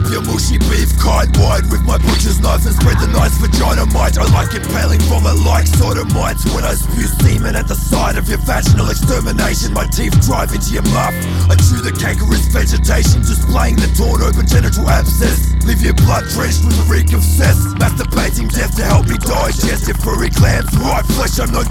your mushy beef kite wide with my butcher's knife and spread the nice vagina mite. I like impaling vomit like sodomites when I spew semen at the sight of your vaginal extermination. My teeth drive into your muff. I chew the cankerous vegetation, displaying the torn open genital abscess. Leave your blood drenched with a reek of cess. Masturbating death to help me digest your furry glands. Right flesh I'm known